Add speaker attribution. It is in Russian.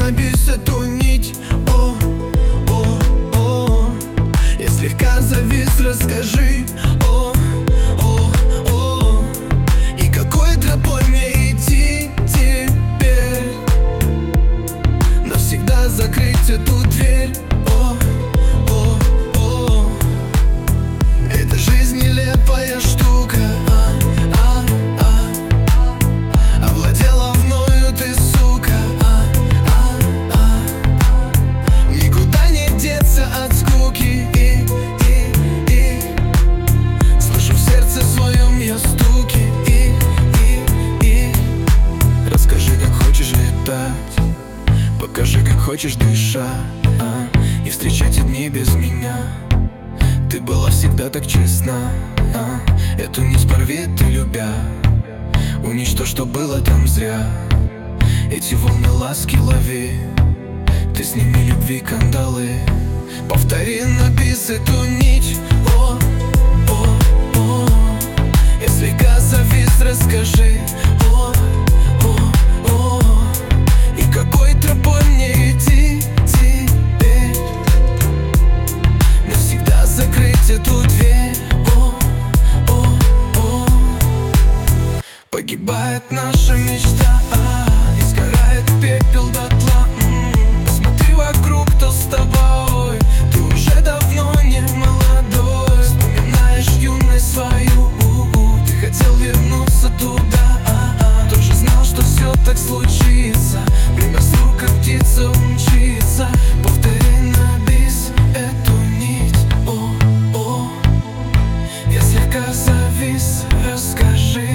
Speaker 1: на бис эту нить. О, о, о, я слегка завис, расскажи. О, о, о, и какой тропой мне идти теперь? Навсегда закрыть эту дверь. О, о, о, эта жизнь нелепая штука. Овладела мною ты, сука. Никуда не деться от скуки. И слышу в сердце своем я стуки. И расскажи, как хочешь летать, покажи, как хочешь дышать, и встречать дни без меня. Ты была всегда так честна. Эту нить порви ты, любя. Уничтожь, что было там зря. Эти волны ласки лови. Ты сними любви кандалы. Повтори на бис эту нить. О, о, о, я слегка завис, расскажи. О, о, о, и какой тропой мне идти теперь? Навсегда закрыть эту дверь. О, о, о, погибает наша мечта, и сгорает пепел дотла. Посмотри вокруг, кто с тобой. Ты уже давно не молодой. Вспоминаешь юность свою. Ты хотел вернуться туда, тоже знал, что все так случится. Время с рук, как птица умчится. Повтори на бис эту нить. О, о, я слегка завис, расскажи.